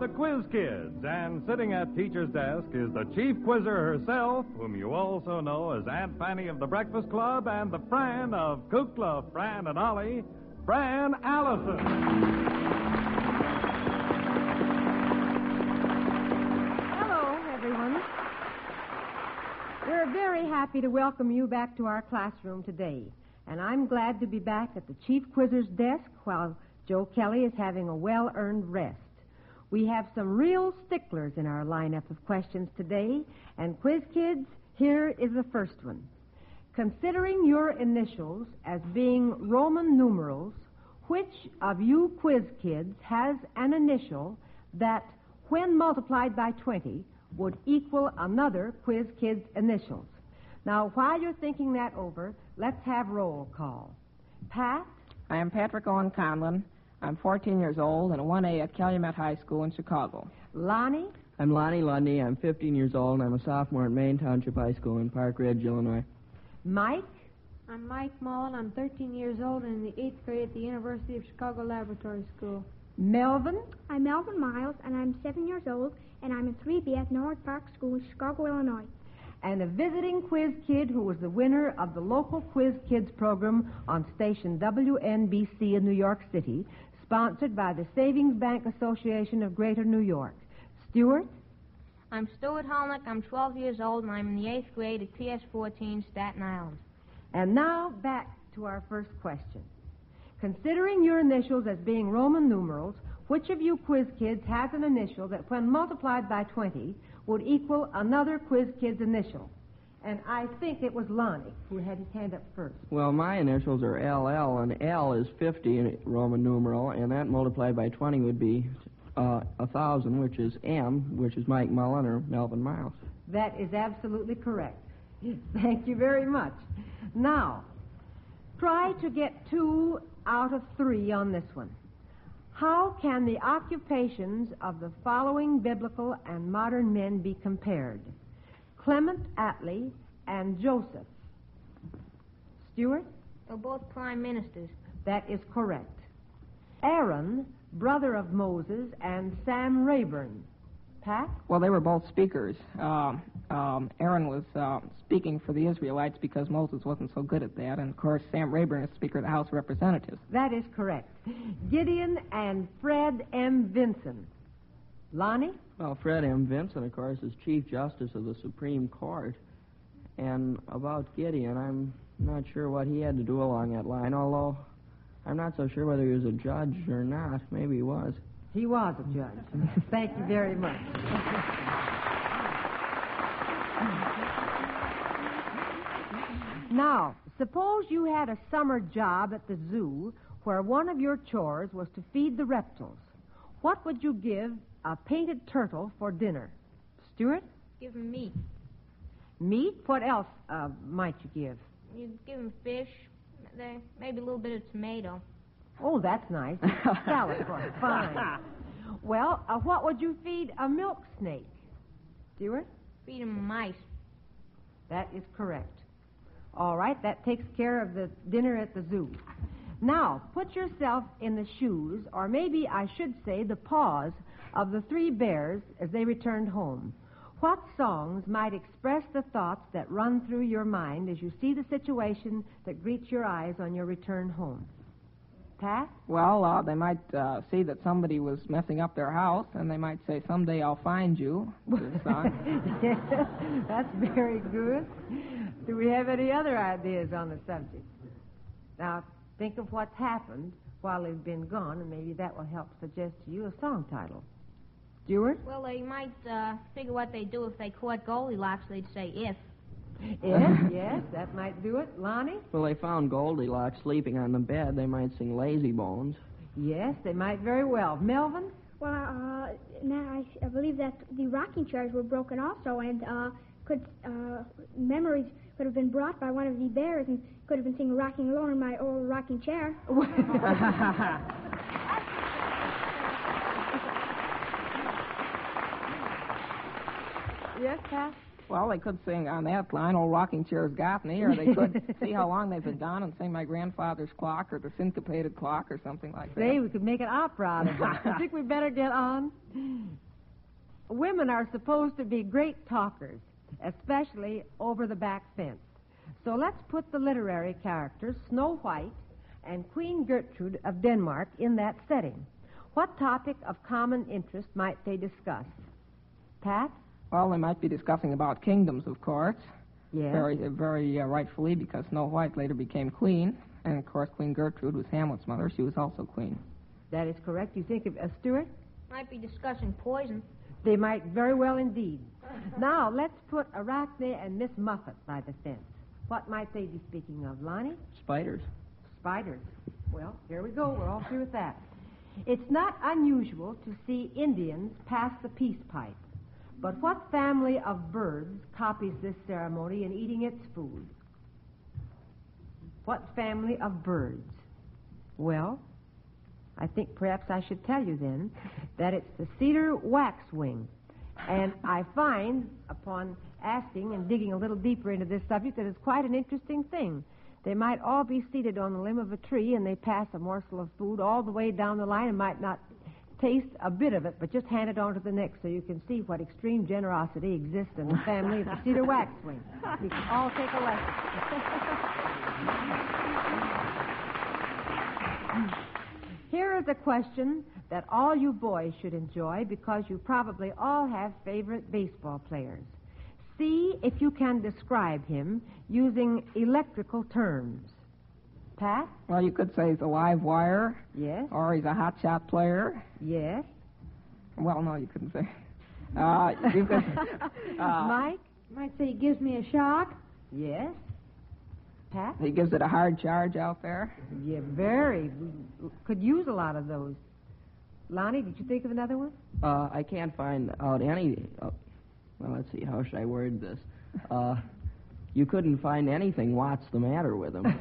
Quiz Kids, and sitting at teacher's desk is the chief quizzer herself, whom you also know as Aunt Fanny of the Breakfast Club and the Fran of Kukla, Fran and Ollie, Fran Allison. Hello, everyone. We're very happy to welcome you back to our classroom today, and I'm glad to be back at the chief quizzer's desk while Joe Kelly is having a well-earned rest. We have some real sticklers in our lineup of questions today, and Quiz Kids, here is the first one. Considering your initials as being Roman numerals, which of you Quiz Kids has an initial that, when multiplied by 20, would equal another Quiz Kids' initials? Now, while you're thinking that over, let's have roll call. Pat? I am Patrick Owen Conlon. I'm 14 years old and a 1A at Calumet High School in Chicago. Lonnie? I'm Lonnie Lundy. I'm 15 years old, and I'm a sophomore at Maine Township High School in Park Ridge, Illinois. Mike? I'm Mike Mullen. I'm 13 years old and in the 8th grade at the University of Chicago Laboratory School. Melvin? I'm Melvin Miles, and I'm 7 years old, and I'm in 3B at Norwood Park School in Chicago, Illinois. And a visiting quiz kid who was the winner of the local Quiz Kids program on station WNBC in New York City, sponsored by the Savings Bank Association of Greater New York. Stuart? I'm Stuart Holnick. I'm 12 years old, and I'm in the 8th grade at PS14, Staten Island. And now back to our first question. Considering your initials as being Roman numerals, which of you Quiz Kids has an initial that, when multiplied by 20, would equal another Quiz Kid's initial? And I think it was Lonnie who had his hand up first. Well, my initials are LL, and L is 50 in Roman numeral, and that multiplied by 20 would be 1,000, which is M, which is Mike Mullen or Melvin Miles. That is absolutely correct. Thank you very much. Now, try to get 2 out of 3 on this one. How can the occupations of the following biblical and modern men be compared? Clement Attlee and Joseph. Stuart? They're both prime ministers. That is correct. Aaron, brother of Moses, and Sam Rayburn. Pat? Well, they were both speakers. Aaron was speaking for the Israelites because Moses wasn't so good at that, and of course Sam Rayburn is Speaker of the House of Representatives. That is correct. Gideon and Fred M. Vinson. Lonnie? Well, Fred M. Vinson, of course, is Chief Justice of the Supreme Court. And about Gideon, I'm not sure what he had to do along that line, although I'm not so sure whether he was a judge or not. Maybe he was. He was a judge. Thank you very much. Now, suppose you had a summer job at the zoo where one of your chores was to feed the reptiles. What would you give a painted turtle for dinner? Stuart? Give them meat. Meat? What else might you give? You give them fish, maybe a little bit of tomato. Oh, that's nice. Salad for it. Fine. Well, what would you feed a milk snake? Stuart? Feed them mice. That is correct. All right, that takes care of the dinner at the zoo. Now, put yourself in the shoes, or maybe I should say the paws, of the 3 bears as they returned home. What songs might express the thoughts that run through your mind as you see the situation that greets your eyes on your return home? Pat? Well, they might see that somebody was messing up their house, and they might say, "Someday I'll find you." Yes, that's very good. Do we have any other ideas on the subject? Now, think of what's happened while they've been gone, and maybe that will help suggest to you a song title. Stuart? Well, they might figure what they'd do if they caught Goldilocks. They'd say if. If, yes, that might do it. Lonnie? Well, they found Goldilocks sleeping on the bed. They might sing Lazy Bones. Yes, they might very well. Melvin? Well, now I believe that the rocking chairs were broken also, and memories could have been brought by one of the bears and could have been singing "Rocking Alone in My Old Rocking Chair." Yes, Pat? Well, they could sing on that line, Old Rocking Chair's Got Me, or they could see how long they've been gone and sing My Grandfather's Clock or The Syncopated Clock or something like that. Say, we could make an opera out of it. I think we better get on. Women are supposed to be great talkers, especially over the back fence. So let's put the literary characters, Snow White and Queen Gertrude of Denmark, in that setting. What topic of common interest might they discuss? Pat? Well, they might be discussing about kingdoms, of course. Yes. Very rightfully, because Snow White later became queen. And, of course, Queen Gertrude was Hamlet's mother. She was also queen. That is correct. You think of Stuart? Might be discussing poison. They might very well indeed. Now, let's put Arachne and Miss Muffet by the fence. What might they be speaking of, Lonnie? Spiders. Spiders. Well, here we go. We're all through with that. It's not unusual to see Indians pass the peace pipe. But what family of birds copies this ceremony in eating its food? What family of birds? Well, I think perhaps I should tell you then that it's the cedar waxwing. And I find, upon asking and digging a little deeper into this subject, that it's quite an interesting thing. They might all be seated on the limb of a tree, and they pass a morsel of food all the way down the line and might not taste a bit of it, but just hand it on to the next, so you can see what extreme generosity exists in the family of the cedar waxwing. You can all take a lesson. Here is a question that all you boys should enjoy, because you probably all have favorite baseball players. See if you can describe him using electrical terms. Pat? Well, you could say he's a live wire. Yes. Or he's a hot shot player. Yes. Well, no, you couldn't say. You could, Mike? Might say he gives me a shock. Yes. Pat? he gives it a hard charge out there. Yeah, very. We could use a lot of those. Lonnie, did you think of another one? I can't find out any... well, let's see. How should I word this? You couldn't find anything. What's the matter with him?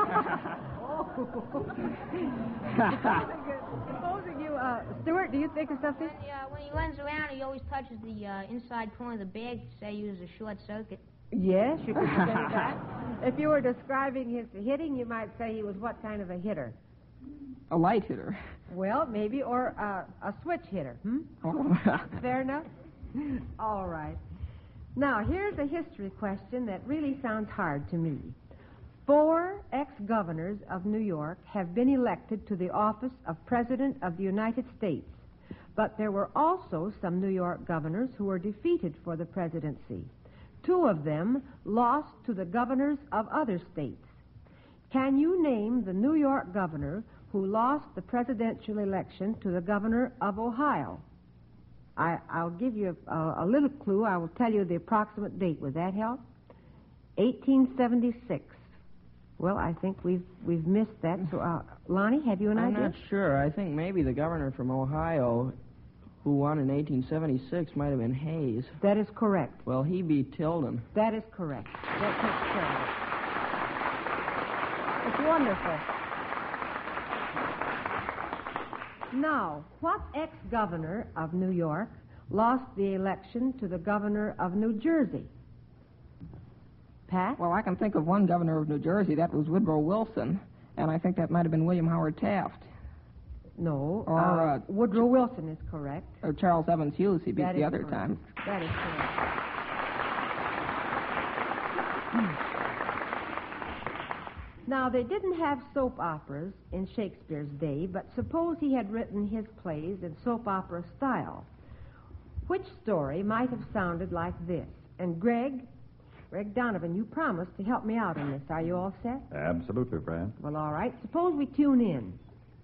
Supposing you, Stuart, do you think of something? When he runs around, he always touches the inside corner of the bag to say he was a short circuit. Yes, you could say that. If you were describing his hitting, you might say he was what kind of a hitter? A light hitter. Well, maybe, or a switch hitter. Oh. Fair enough? All right. Now, here's a history question that really sounds hard to me. 4 ex-governors of New York have been elected to the office of President of the United States, but there were also some New York governors who were defeated for the presidency. 2 of them lost to the governors of other states. Can you name the New York governor who lost the presidential election to the governor of Ohio? I'll give you a little clue. I will tell you the approximate date. Would that help? 1876. Well, I think we've missed that. So, Lonnie, have you an idea? I'm not sure. I think maybe the governor from Ohio, who won in 1876, might have been Hayes. That is correct. Well, he beat Tilden. That is correct. That takes care of it. It's wonderful. Now, what ex-governor of New York lost the election to the governor of New Jersey? Pat? Well, I can think of one governor of New Jersey. That was Woodrow Wilson. And I think that might have been William Howard Taft. No. Or, Woodrow Wilson is correct. Or Charles Evans Hughes. He beat That the is other correct. time. That is correct. Now, they didn't have soap operas in Shakespeare's day, but suppose he had written his plays in soap opera style. Which story might have sounded like this? And Greg Donovan, you promised to help me out on this. Are you all set? Absolutely, Fran. Well, all right. Suppose we tune in.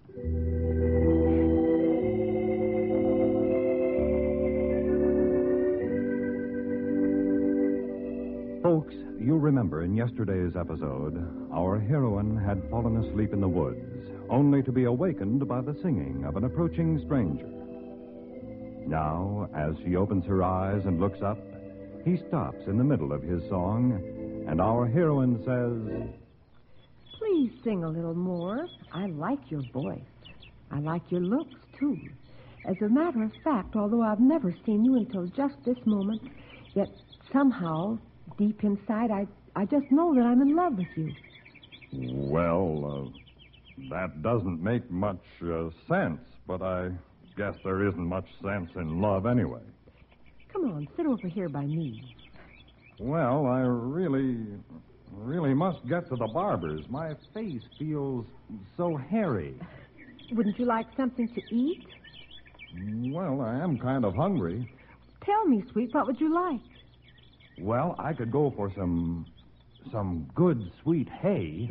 Folks, you'll remember in yesterday's episode, our heroine had fallen asleep in the woods, only to be awakened by the singing of an approaching stranger. Now, as she opens her eyes and looks up, he stops in the middle of his song, and our heroine says, Please sing a little more. I like your voice. I like your looks, too. As a matter of fact, although I've never seen you until just this moment, yet somehow, deep inside, I just know that I'm in love with you. Well, that doesn't make much sense, but I guess there isn't much sense in love anyway. Come on, sit over here by me. Well, I really must get to the barber's. My face feels so hairy. Wouldn't you like something to eat? Well, I am kind of hungry. Tell me, sweet, what would you like? Well, I could go for some good, sweet hay.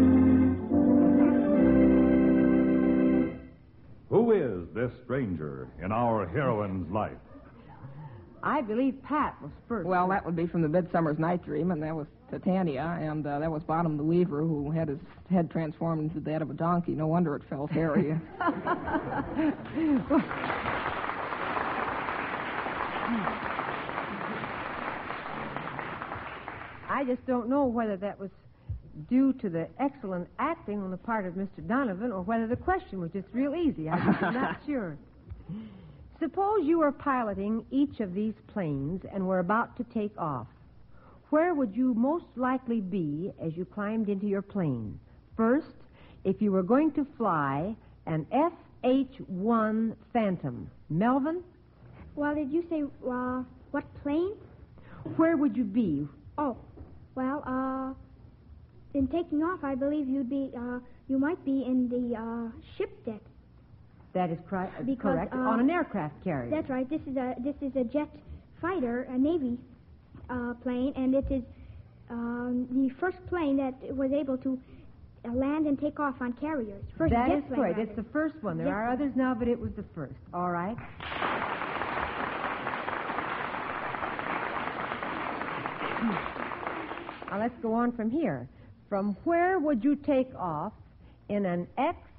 Who is this stranger in our heroine's life? I believe Pat was first. Well, that would be from the Midsummer's Night Dream, and that was Titania, and that was Bottom the Weaver, who had his head transformed into that of a donkey. No wonder it felt hairy. I just don't know whether that was due to the excellent acting on the part of Mr. Donovan or whether the question was just real easy. I'm not sure. Suppose you were piloting each of these planes and were about to take off. Where would you most likely be as you climbed into your plane? First, if you were going to fly an FH-1 Phantom. Melvin? Well, did you say, what plane? Where would you be? Oh, well, in taking off, I believe you might be in the ship deck. That is correct. On an aircraft carrier. That's right. This is a jet fighter, a Navy plane, and it is the first plane that was able to land and take off on carriers. First that jet is plane, correct. rather. It's the first one. There are others now, but it was the first. All right. Now let's go on from here. From where would you take off in an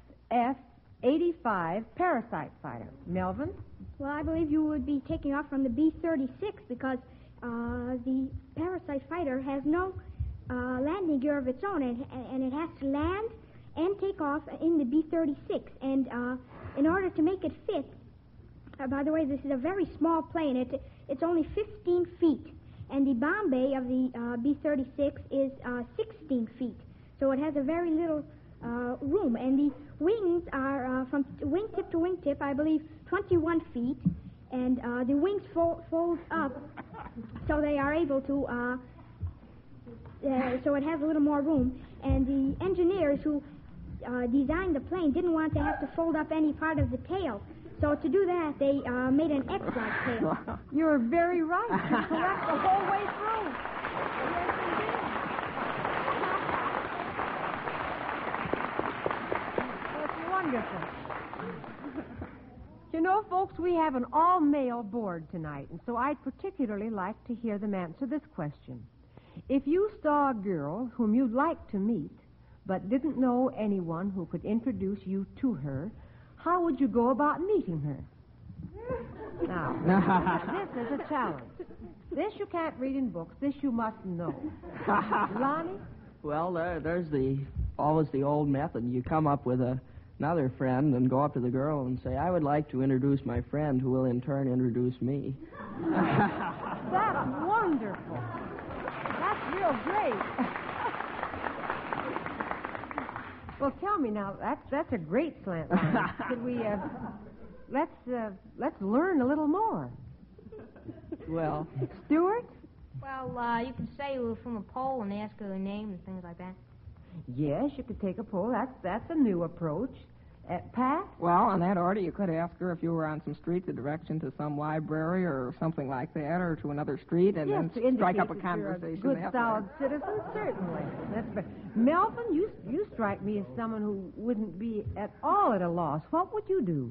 XF-85 Parasite fighter? Melvin? Well, I believe you would be taking off from the B-36 because the Parasite fighter has no landing gear of its own, and it has to land and take off in the B-36. And in order to make it fit, by the way, this is a very small plane. It's only 15 feet. And the bomb bay of the B-36 is 16 feet. So it has a very little room. And the wings are from wingtip to wingtip, I believe, 21 feet. And the wings fold up so they are able to, so it has a little more room. And the engineers who designed the plane didn't want to have to fold up any part of the tail. So to do that, they made an X-like tail. You're very right. You're correct the whole way through. Yes, indeed. That's wonderful. You know, folks, we have an all-male board tonight, and so I'd particularly like to hear them answer this question. If you saw a girl whom you'd like to meet, but didn't know anyone who could introduce you to her, how would you go about meeting her? Now, this is a challenge. This you can't read in books. This you must know. Lonnie? Well, there's always the old method. You come up with another friend and go up to the girl and say, I would like to introduce my friend who will in turn introduce me. That's wonderful. That's real great. Well, tell me now, that's a great slant line. Could we, let's learn a little more. Well, Stuart? Well, you could say we were from a poll and ask her name and things like that. Yes, you could take a poll. That's a new approach. Pat? Well, on that order, you could ask her if you were on some street, the direction to some library or something like that, or to another street, and yes, then strike up a that conversation. You're a good, solid citizen, certainly. That's better. Melvin, you strike me as someone who wouldn't be at all at a loss. What would you do?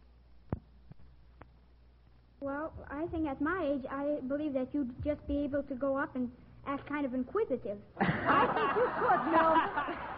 Well, I think at my age, I believe that you'd just be able to go up and act kind of inquisitive. I think you could, Melvin.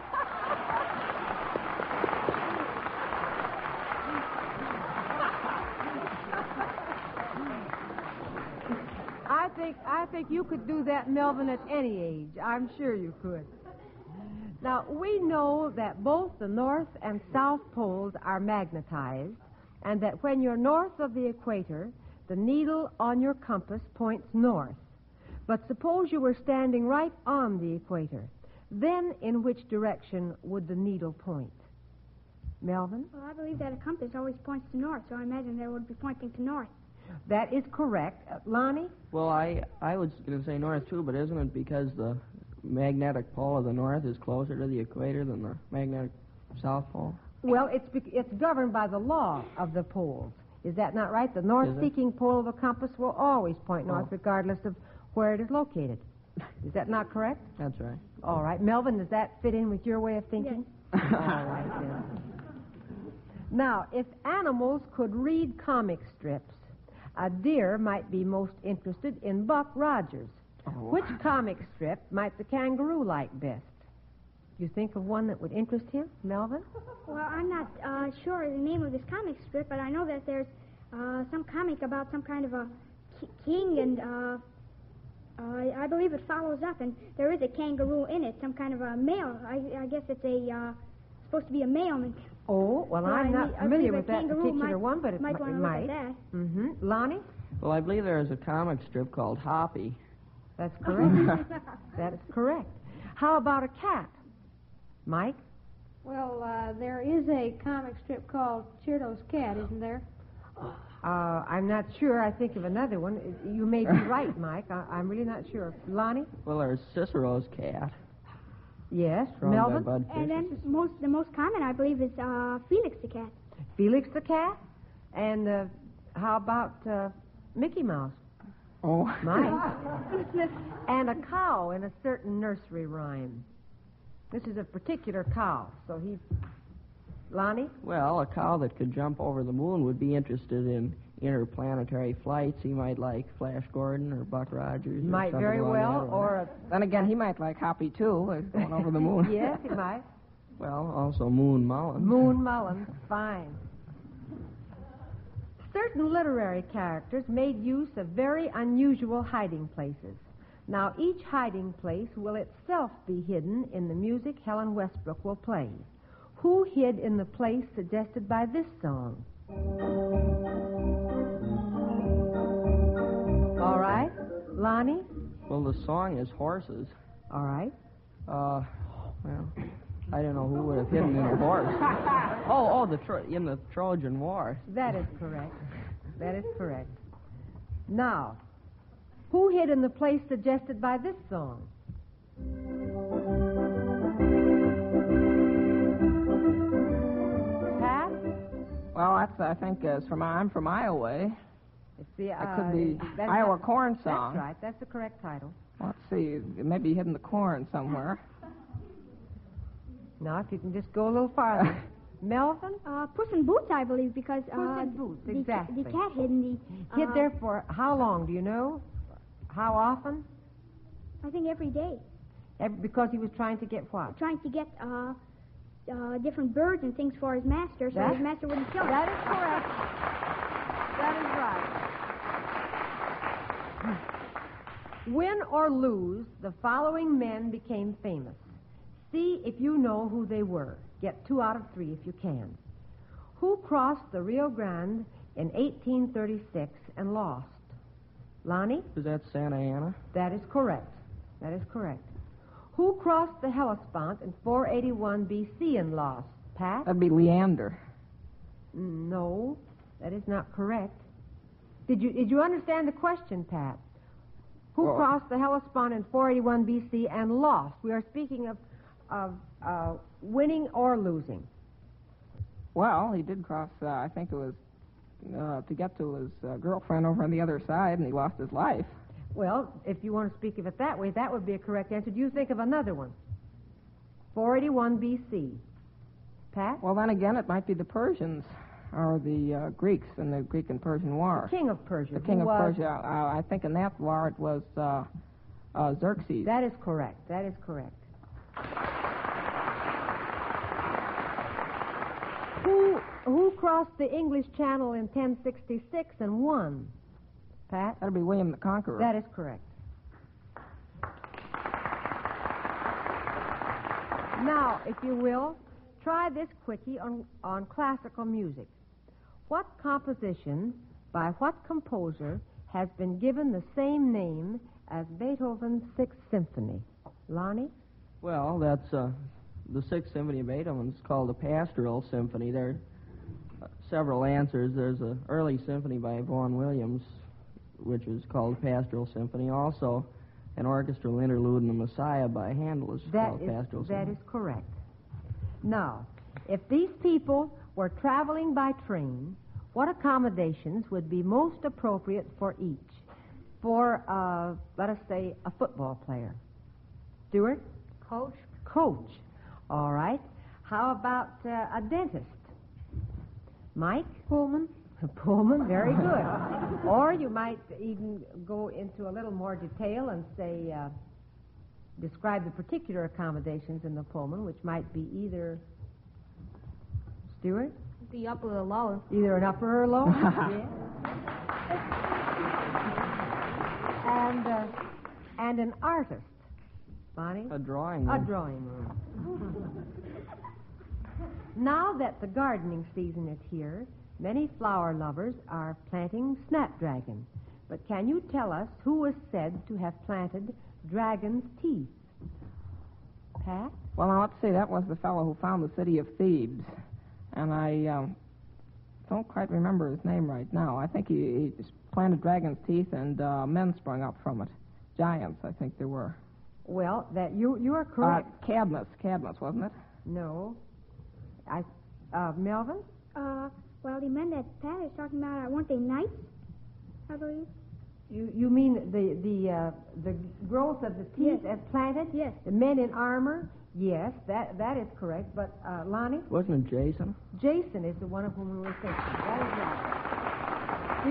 I think you could do that, Melvin, at any age. I'm sure you could. Now, we know that both the North and South poles are magnetized, and that when you're north of the equator, the needle on your compass points north. But suppose you were standing right on the equator. Then in which direction would the needle point? Melvin? Well, I believe that a compass always points to north, so I imagine that it would be pointing to north. That is correct. Lonnie? Well, I was going to say north, too, but isn't it because the magnetic pole of the north is closer to the equator than the magnetic south pole? Well, it's governed by the law of the poles. Is that not right? The north-seeking pole of a compass will always point north regardless of where it is located. Is that not correct? That's right. All right. Melvin, does that fit in with your way of thinking? Yes. All right, then. Now, if animals could read comic strips, a deer might be most interested in Buck Rogers. Oh. Which comic strip might the kangaroo like best? You think of one that would interest him, Melvin? Well, I'm not sure the name of this comic strip, but I know that there's some comic about some kind of a king, and I believe it follows up, and there is a kangaroo in it, some kind of a male. I guess it's supposed to be a male. Oh, well, I'm not familiar with that particular might, one, but it might want to look at that. Mm-hmm. Lonnie? Well, I believe there is a comic strip called Hoppy. That's correct. That is correct. How about a cat? Mike? Well, there is a comic strip called Cheerto's Cat, isn't there? I'm not sure. I think of another one. You may be right, Mike. I'm really not sure. Lonnie? Well, there's Cicero's cat. Yes. From Melvin? Bud And then Fischer's. the most common, I believe, is Felix the cat. Felix the cat? And how about Mickey Mouse? Oh. Mike? And a cow in a certain nursery rhyme. This is a particular cow, so he... Lonnie? Well, a cow that could jump over the moon would be interested in interplanetary flights. He might like Flash Gordon or Buck Rogers. Might or very something well, along that line. or... Then again, he might like Hoppy, too, going over the moon. Yes, he might. Well, also Moon Mullins. Moon Mullins, fine. Certain literary characters made use of very unusual hiding places. Now, each hiding place will itself be hidden in the music Helen Westbrook will play. Who hid in the place suggested by this song? All right. Lonnie? Well, the song is Horses. All right. Well, I don't know who would have hidden in a horse. In the Trojan War. That is correct. That is correct. Now, who hid in the place suggested by this song? Pat? Well, I think, I'm from Iowa. It's the, That could be Iowa Corn Song. That's right. That's the correct title. Let's see. It may be hidden the corn somewhere. Now, if you can just go a little farther. Melvin? Puss in Boots, I believe, because Puss in Boots, exactly. the cat hid in the... Hid there for how long, do you know? How often? I think every day. Because he was trying to get what? Trying to get different birds and things for his master, so his master wouldn't kill him. That is correct. That is right. Win or lose, the following men became famous. See if you know who they were. Get 2 out of 3 if you can. Who crossed the Rio Grande in 1836 and lost? Lonnie? Is that Santa Anna? That is correct. That is correct. Who crossed the Hellespont in 481 B.C. and lost? Pat? That'd be Leander. No, that is not correct. Did you understand the question, Pat? Who crossed the Hellespont in 481 B.C. and lost? We are speaking of winning or losing. Well, he did cross, I think it was to get to his girlfriend over on the other side, and he lost his life. Well, if you want to speak of it that way, that would be a correct answer. Do you think of another one? 481 B.C. Pat? Well, then again, it might be the Persians or the Greeks in the Greek and Persian War. The King of Persia. The King of Persia. I think in that war it was Xerxes. That is correct. That is correct. Who crossed the English Channel in 1066 and won? Pat? That'd be William the Conqueror. That is correct. Now, if you will, try this quickie on classical music. What composition by what composer has been given the same name as Beethoven's Sixth Symphony? Lonnie? Well, that's the Sixth Symphony of Beethoven. It's called the Pastoral Symphony. There are several answers. There's an early symphony by Vaughan Williams, which is called the Pastoral Symphony. Also, an orchestral interlude in the Messiah by Handel is called Pastoral Symphony. That is correct. Now, if these people were traveling by train, what accommodations would be most appropriate for each? For, let us say, a football player. Stuart? Coach? Coach. All right. How about a dentist? Mike? Pullman? Pullman, very good. Or you might even go into a little more detail and say, describe the particular accommodations in the Pullman, which might be either, Stuart? The upper or lower. Either an upper or lower? Yeah. And an artist. Bonnie? A drawing room. A drawing room. Now that the gardening season is here, many flower lovers are planting snapdragon. But can you tell us who is said to have planted dragon's teeth? Pat? Well, now, let's see. That was the fellow who found the city of Thebes. And I don't quite remember his name right now. I think he planted dragon's teeth, and men sprung up from it. Giants, I think there were. Well, that you are correct. Cadmus, wasn't it? No. Melvin? Well, the men that Pat is talking about, weren't they knights, I believe? You mean the growth of the teeth Yes. as planted? Yes. The men in armor? Yes, that is correct. But Lonnie? Wasn't it Jason? Jason is the one of whom we were thinking. That is right.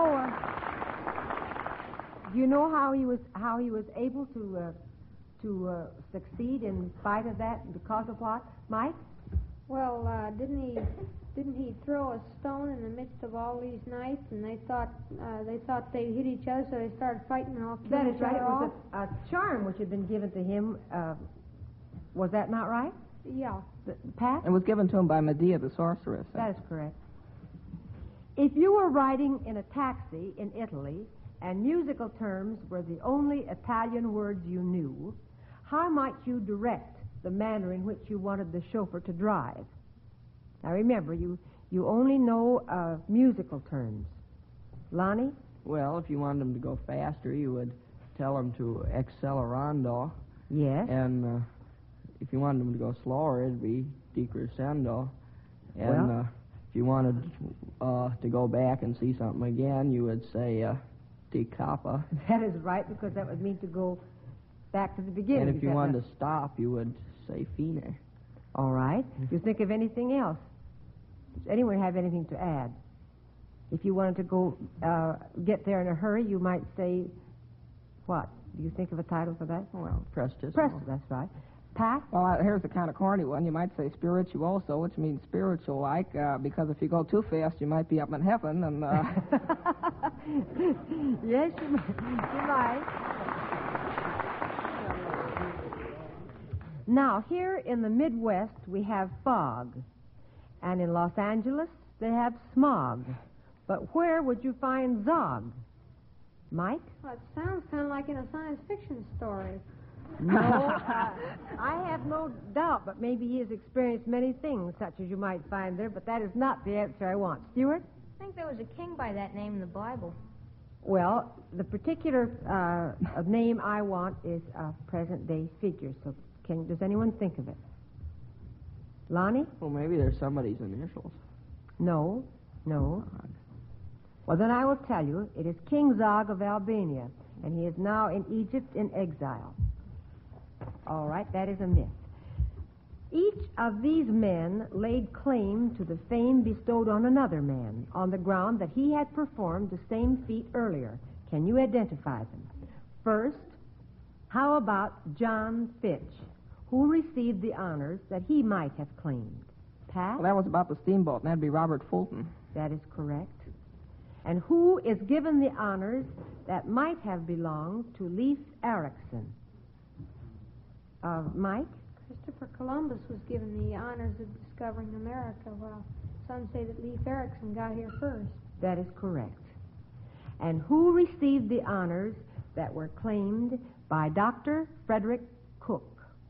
Do you know how he was able to succeed in spite of that? Because of what, Mike? Well, didn't he throw a stone in the midst of all these knights, and they thought they hit each other, so they started fighting and all killed That each is right. It other was off? a charm which had been given to him. Was that not right? Yeah. Pat? It was given to him by Medea the sorceress. That is correct. If you were riding in a taxi in Italy and musical terms were the only Italian words you knew, how might you direct the manner in which you wanted the chauffeur to drive? Now remember, you only know musical terms. Lonnie? Well, if you wanted him to go faster, you would tell him to accelerando. Yes. And if you wanted him to go slower, it'd be decrescendo. And Well? if you wanted to go back and see something again, you would say di capa. That is right, because that would mean to go back to the beginning. And if you Is that wanted right? to stop, you would say fine. All right. You think of anything else? Does anyone have anything to add? If you wanted to go get there in a hurry, you might say, what? Do you think of a title for that? Well, prestissimo. Presto, that's right. Pat? Well, here's the kind of corny one. You might say spirituoso, which means spiritual-like, because if you go too fast, you might be up in heaven, and... Yes, you might. Now, here in the Midwest, we have fog. And in Los Angeles, they have smog. But where would you find Zog? Mike? Well, it sounds kind of like in a science fiction story. No, I have no doubt, but maybe he has experienced many things such as you might find there, but that is not the answer I want. Stuart? I think there was a king by that name in the Bible. Well, the particular name I want is a present-day figure, so does anyone think of it? Lonnie? Well, maybe there's somebody's initials. No. Well, then I will tell you. It is King Zog of Albania, and he is now in Egypt in exile. All right, that is a myth. Each of these men laid claim to the fame bestowed on another man on the ground that he had performed the same feat earlier. Can you identify them? First, how about John Fitch, who received the honors that he might have claimed? Pat? Well, that was about the steamboat, and that'd be Robert Fulton. That is correct. And who is given the honors that might have belonged to Leif Erikson? Mike? Christopher Columbus was given the honors of discovering America, while some say that Leif Erikson got here first. That is correct. And who received the honors that were claimed by Dr. Frederick Cook.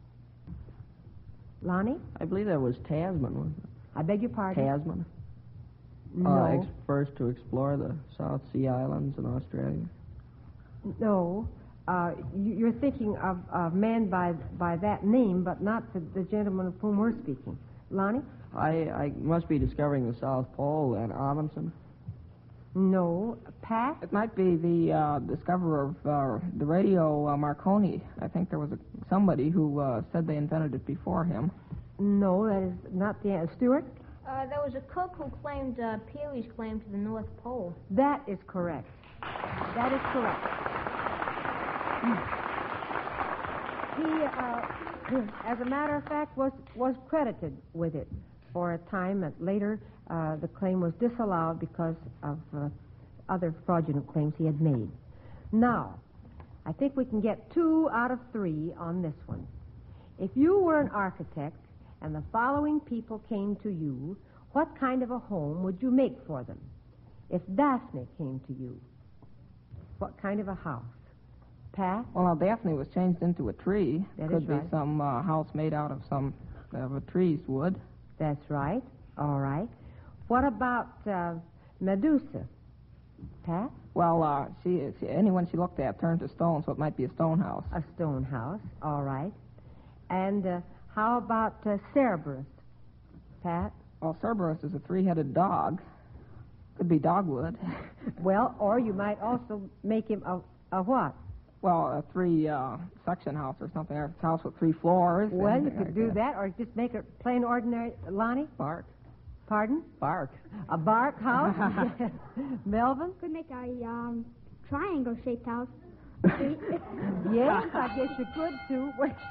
Lonnie? I believe that was Tasman, wasn't it? I beg your pardon? Tasman? No. First to explore the South Sea Islands in Australia. No. You're thinking of a man by that name, but not the gentleman of whom we're speaking. Lonnie? I must be discovering the South Pole then. Amundsen? No. Pat? It might be the discoverer of the radio, Marconi. I think there was somebody who said they invented it before him. No, that is not the answer. Stuart? There was a cook who claimed Peary's claim to the North Pole. That is correct. That is correct. He, as a matter of fact, was credited with it for a time, and later the claim was disallowed because of other fraudulent claims he had made. Now, I think we can get 2 out of 3 on this one. If you were an architect and the following people came to you, what kind of a home would you make for them? If Daphne came to you, what kind of a house? Pat? Well, now, Daphne was changed into a tree. That Could is be right. some house made out of a tree's wood. That's right. All right. What about Medusa? Pat? Well, anyone she looked at turned to stone, so it might be a stone house. A stone house. All right. And how about Cerberus? Pat? Well, Cerberus is a 3-headed dog. Could be dogwood. Well, or you might also make him a what? Well, a 3-section house or something. Or a house with 3 floors. Well, you anything could like do that, or just make it plain ordinary. Lonnie? Bark. Pardon? Bark. A bark house? Melvin? Could make a triangle-shaped house. Yes, I guess you could, too.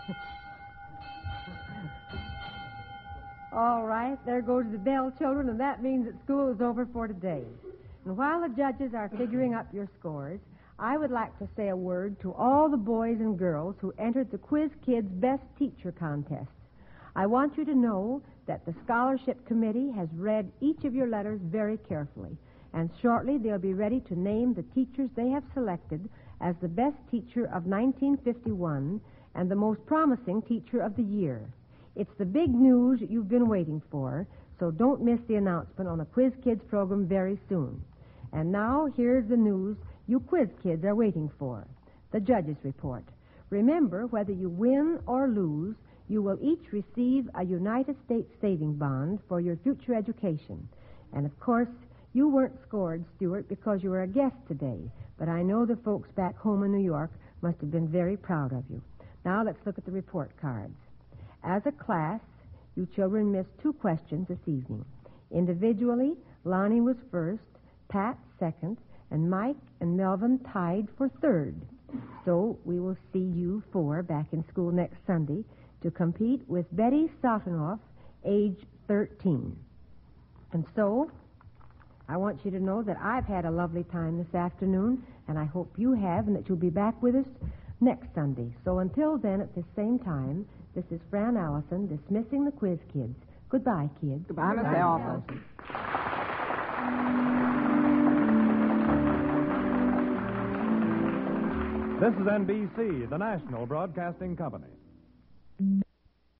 All right, there goes the bell, children, and that means that school is over for today. And while the judges are figuring up your scores, I would like to say a word to all the boys and girls who entered the Quiz Kids Best Teacher Contest. I want you to know that the Scholarship Committee has read each of your letters very carefully, and shortly they'll be ready to name the teachers they have selected as the best teacher of 1951 and the most promising teacher of the year. It's the big news you've been waiting for, so don't miss the announcement on the Quiz Kids program very soon. And now, here's the news you Quiz Kids are waiting for, the judges' report. Remember, whether you win or lose, you will each receive a United States saving bond for your future education. And, of course, you weren't scored, Stuart, because you were a guest today, but I know the folks back home in New York must have been very proud of you. Now, let's look at the report cards. As a class, you children missed 2 questions this evening. Individually, Lonnie was first, Pat second, and Mike and Melvin tied for third. So we will see you 4 back in school next Sunday to compete with Betty Sotenoff, age 13. And so, I want you to know that I've had a lovely time this afternoon, and I hope you have, and that you'll be back with us next Sunday. So until then, at this same time, this is Fran Allison dismissing the Quiz Kids. Goodbye, kids. Goodbye, Miss Allison. This is NBC, the national broadcasting company.